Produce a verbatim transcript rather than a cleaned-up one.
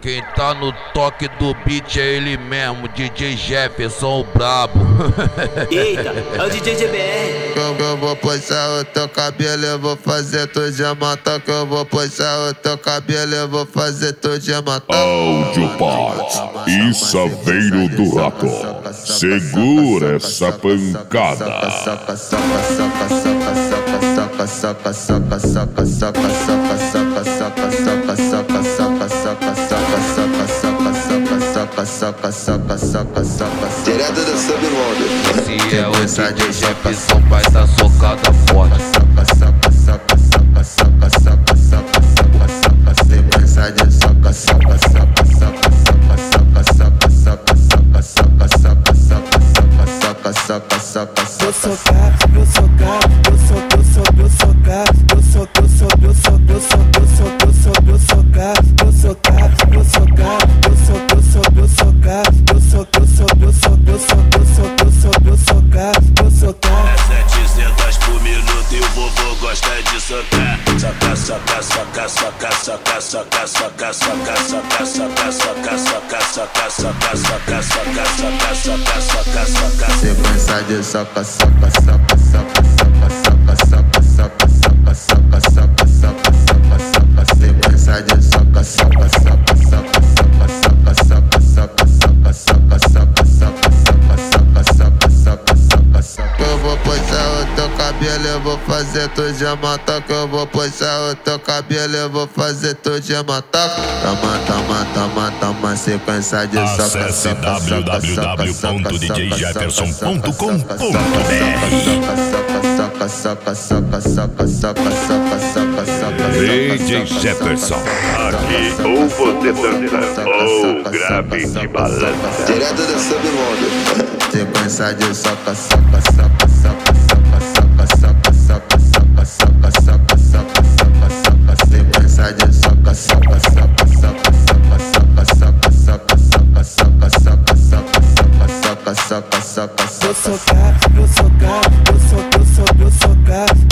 Quem tá no toque do beat é ele mesmo, D J Jefferson, o brabo. Eita, é o D J G B R. Eu, eu vou puxar o teu cabelo, eu vou fazer tu de matar. Que eu vou puxar o teu cabelo, eu vou fazer tu de matar. Audiopart e Saveiro do Rato, segura essa pancada. Saca, saca, saca, saca, saca, saca, saca, saca, saca, saca, saca, saca, saca, saca, saca, saca, saca, saca, saca, saca. Direto do Submundo. Se é o D J Jefferson, vai dar socada forte. Saca, saca, saca, saca, saca, saca, saca, saca, saca. Sequência de saca, saca, saca, saca, saca, saca, saca, saca, saca, saca, saca, saca, saca, saca, saca. Eu sou gato, eu sou gato, eu sou, eu sou, eu sou gato, eu sou, eu sou, eu sou, eu sou, eu sou, eu sou, eu sou gato, eu sou gato, eu sou gato, eu sou, eu sou, eu sou gato, eu sou, eu sou, eu sou, eu sou, eu sou, eu sou, eu sou gato, eu sou gato. É setecentos por minuto e o vovô gosta de socar. Soca, soca, soca, soca, soca, soca, soca, soca, soca, soca, soca, soca, soca, soca, soca, soca, soca, soca, soca, soca. Sequência de saca, saca, saca, saca, saca, saca, saca, saca, saca, saca, saca, saca, saca, saca. Sequência de saca, saca, saca, saca, saca, saca, saca, saca, saca, saca, saca, saca, saca, saca, saca, saca, saca. Eu vou puxar o teu cabelo, eu vou fazer tu de matar. Que eu vou puxar o teu cabelo, eu vou fazer tu de matar. Toma, toma, toma, toma, sequência de saca, saca, Acesse saca, w w w ponto d j jefferson ponto com ponto b r. saca, saca, saca, saca, saca, saca, saca, saca. D J Jefferson, aqui ou você dança ou grave de balança. Direto do Submundo. Sequência de saca, saca, saca, saca, saca, saca, saca, saca, saca, saca, saca, saca, saca, saca. Sequência de saca, saca, saca, saca, saca, saca, saca, saca, saca, saca, saca, saca, saca, saca, saca, Eu saca. sou gato, eu sou gato, eu sou, eu sou, eu sou gato,